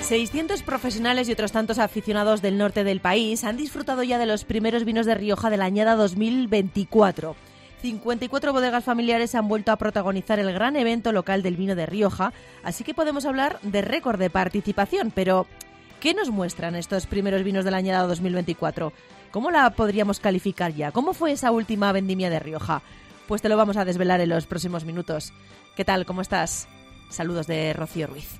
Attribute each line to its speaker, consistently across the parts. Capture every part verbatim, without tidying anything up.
Speaker 1: seiscientos profesionales y otros tantos aficionados del norte del país han disfrutado ya de los primeros vinos de Rioja de la añada dos mil veinticuatro. cincuenta y cuatro bodegas familiares han vuelto a protagonizar el gran evento local del vino de Rioja, así que podemos hablar de récord de participación. Pero, ¿qué nos muestran estos primeros vinos de la añada dos mil veinticuatro? ¿Cómo la podríamos calificar ya? ¿Cómo fue esa última vendimia de Rioja? Pues te lo vamos a desvelar en los próximos minutos. ¿Qué tal? ¿Cómo estás? Saludos de Rocío Ruiz.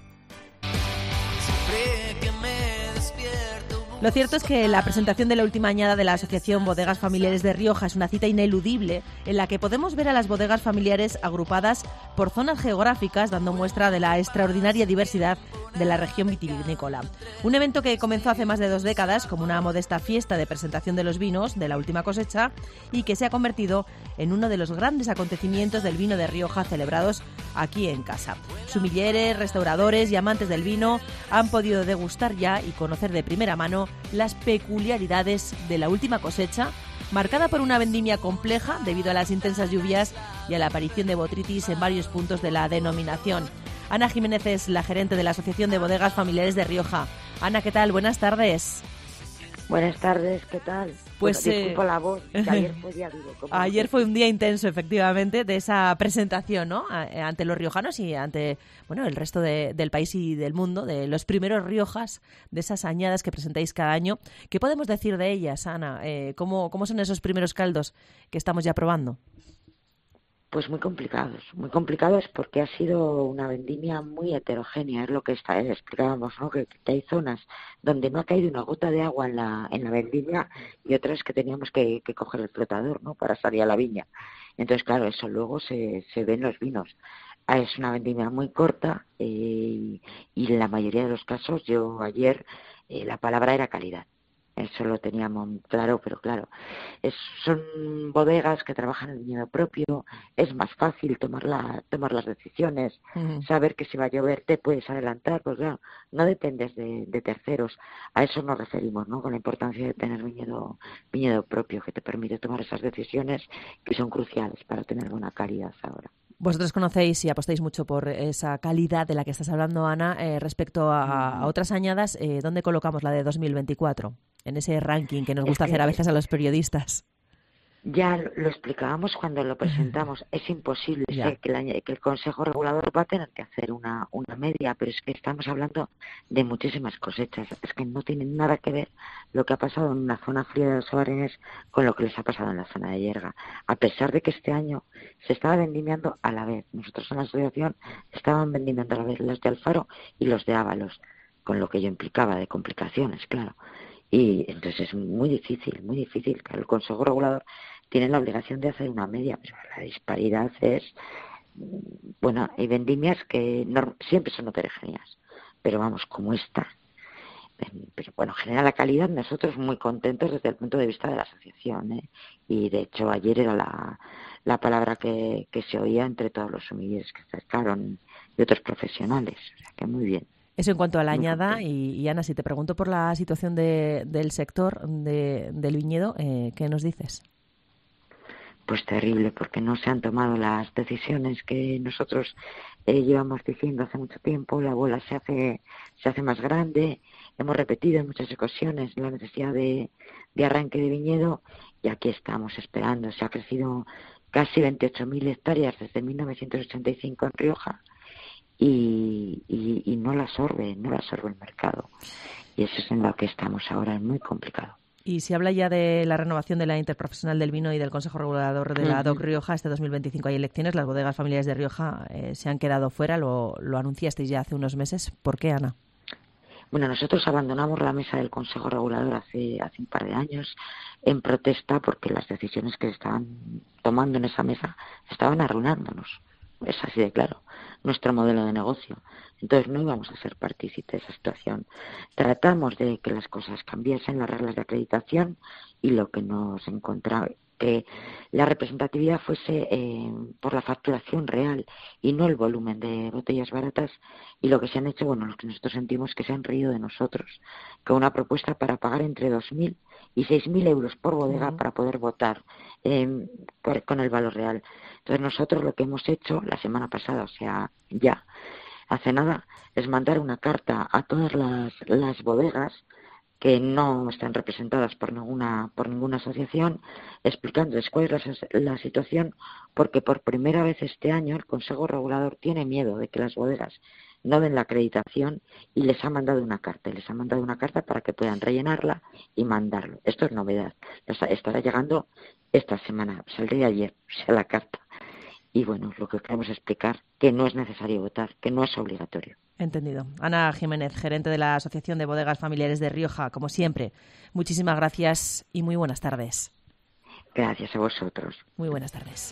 Speaker 1: Lo cierto es que la presentación de la última añada de la Asociación Bodegas Familiares de Rioja es una cita ineludible en la que podemos ver a las bodegas familiares agrupadas por zonas geográficas, dando muestra de la extraordinaria diversidad de la región vitivinícola. Un evento que comenzó hace más de dos décadas como una modesta fiesta de presentación de los vinos de la última cosecha y que se ha convertido en uno de los grandes acontecimientos del vino de Rioja celebrados aquí en casa. Sumilleres, restauradores y amantes del vino han podido degustar ya y conocer de primera mano las peculiaridades de la última cosecha, marcada por una vendimia compleja debido a las intensas lluvias y a la aparición de botrytis en varios puntos de la denominación. Ana Jiménez es la gerente de la Asociación de Bodegas Familiares de Rioja. Ana, ¿qué tal? Buenas tardes.
Speaker 2: Buenas tardes, ¿qué tal?
Speaker 1: Pues
Speaker 2: bueno, disculpo
Speaker 1: eh...
Speaker 2: la voz, que ayer fue día duro.
Speaker 1: Ayer fue un día intenso, efectivamente, de esa presentación, ¿no? Ante los riojanos y ante, bueno, el resto de, del país y del mundo, de los primeros Riojas, de esas añadas que presentáis cada año. ¿Qué podemos decir de ellas, Ana? Eh, ¿cómo, ¿Cómo son esos primeros caldos que estamos ya probando?
Speaker 2: Pues muy complicados, muy complicados porque ha sido una vendimia muy heterogénea, es lo que está, eh, explicábamos, ¿no? Que, que hay zonas donde no ha caído una gota de agua en la en la vendimia y otras que teníamos que, que coger el flotador, ¿no? Para salir a la viña. Entonces, claro, eso luego se, se ve en los vinos. Ah, es una vendimia muy corta eh, y en la mayoría de los casos, yo ayer, eh, la palabra era calidad. Eso lo teníamos claro, pero claro, es, son bodegas que trabajan el viñedo propio, es más fácil tomar, la, tomar las decisiones, uh-huh. Saber que si va a llover te puedes adelantar, pues claro, no dependes de, de terceros. A eso nos referimos, ¿no? Con la importancia de tener viñedo, viñedo propio, que te permite tomar esas decisiones que son cruciales para tener buena calidad ahora.
Speaker 1: Vosotros conocéis y apostáis mucho por esa calidad de la que estás hablando, Ana. Eh, respecto a, a otras añadas, eh, ¿dónde colocamos la de dos mil veinticuatro? En ese ranking que nos gusta es que, hacer a veces a los periodistas.
Speaker 2: Ya lo explicábamos cuando lo presentamos. Es imposible sé que, la, que el Consejo Regulador va a tener que hacer una, una media, pero es que estamos hablando de muchísimas cosechas. Es que no tiene nada que ver lo que ha pasado en una zona fría de los Obarenes con lo que les ha pasado en la zona de Yerga. A pesar de que este año se estaba vendimiando a la vez. Nosotros en la asociación estaban vendimiando a la vez los de Alfaro y los de Ábalos, con lo que ello implicaba de complicaciones, claro. Y entonces es muy difícil, muy difícil. Que el Consejo Regulador tiene la obligación de hacer una media, pero la disparidad es... Bueno, hay vendimias que no, siempre son heterogéneas, pero vamos, como esta. Pero bueno, genera la calidad, nosotros muy contentos desde el punto de vista de la asociación, ¿eh? Y de hecho ayer era la, la palabra que, que se oía entre todos los sumilleres que se acercaron y otros profesionales, o sea que muy bien.
Speaker 1: Eso en cuanto a la añada, y, y Ana, si te pregunto por la situación de, del sector de, del viñedo, eh, ¿qué nos dices?
Speaker 2: Pues terrible, porque no se han tomado las decisiones que nosotros eh, llevamos diciendo hace mucho tiempo. La bola se hace se hace más grande, hemos repetido en muchas ocasiones la necesidad de, de arranque de viñedo y aquí estamos esperando. Se ha crecido casi veintiocho mil hectáreas desde mil novecientos ochenta y cinco en Rioja y, y, y no la absorbe, no la absorbe el mercado. Y eso es en lo que estamos ahora, es muy complicado.
Speaker 1: Y se habla ya de la renovación de la Interprofesional del Vino y del Consejo Regulador de la uh-huh. D O C Rioja. Este dos mil veinticinco hay elecciones. Las bodegas familiares de Rioja eh, se han quedado fuera. Lo, lo anunciasteis ya hace unos meses. ¿Por qué, Ana?
Speaker 2: Bueno, nosotros abandonamos la mesa del Consejo Regulador hace, hace un par de años en protesta porque las decisiones que estaban tomando en esa mesa estaban arruinándonos. Es así de claro, nuestro modelo de negocio. Entonces no íbamos a ser partícipes de esa situación. Tratamos de que las cosas cambiasen, las reglas de acreditación, y lo que nos encontraba, que la representatividad fuese eh, por la facturación real y no el volumen de botellas baratas, y lo que se han hecho, bueno, lo que nosotros sentimos que se han reído de nosotros, con una propuesta para pagar entre dos mil y seis mil euros por bodega uh-huh. para poder votar eh, por, con el valor real. Entonces nosotros lo que hemos hecho la semana pasada, o sea, ya, hace nada, es mandar una carta a todas las, las bodegas que no están representadas por ninguna por ninguna asociación, explicándoles cuál es la, la situación, porque por primera vez este año el Consejo Regulador tiene miedo de que las bodegas no den la acreditación y les ha mandado una carta, les ha mandado una carta para que puedan rellenarla y mandarlo. Esto es novedad, estará llegando esta semana, saldría ayer, o sea, la carta. Y bueno, lo que queremos explicar, que no es necesario votar, que no es obligatorio.
Speaker 1: Entendido. Ana Jiménez, gerente de la Asociación de Bodegas Familiares de Rioja, como siempre, muchísimas gracias y muy buenas tardes.
Speaker 2: Gracias a vosotros.
Speaker 1: Muy buenas tardes.